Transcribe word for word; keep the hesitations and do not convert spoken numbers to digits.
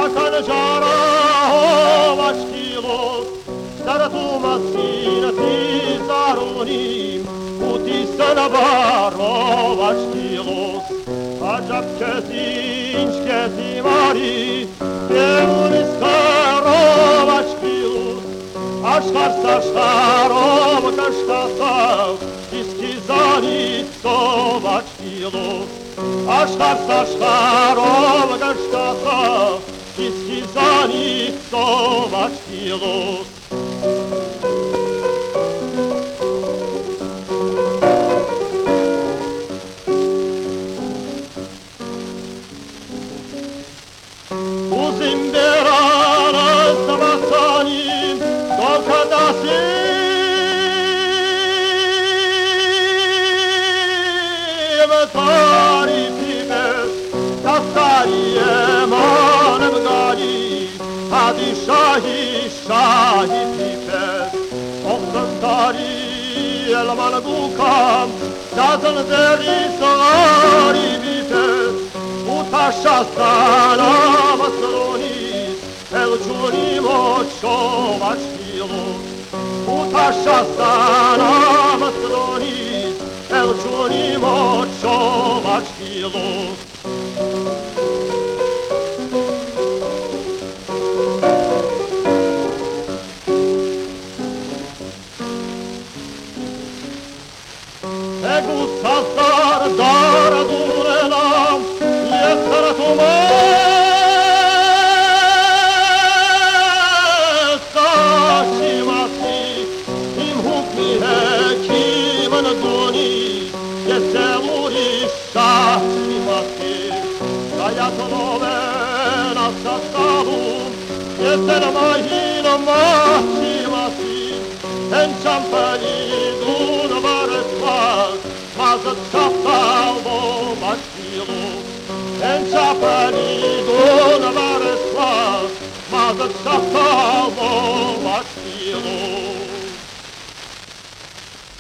cangiara vaškilo, staratu masina ti zarunim, puti se na baro vaškilo, a džapče zinčke ti mari, pjevuni skaro vaškilo, a škar sa škarom kaška sav, iski zanico vaškilo, a škar sa škarom kaška sav, iski zanico vaškilo. Uzim berana zavacanim, dolka da si tari pibes, da starije manem gani, hadi šahi, šahi pibes, ovdje stari elman gukam, da zanzeri stari pibes, utaša strana masronis, el čunimo čovačkilo, utaša strana masronis, el čunimo čovačkilo. Egu sastar dara durenam, jesara tu mesta šimati, im hukmi hekim nagoni, jeseluriša šimati, da ja tolove na sastavu, jesen mahina mašimati, en čampani dun varetva, mazat šaftalvo maškilo, en čampani dun varetva, mazat šaftalvo maškilo.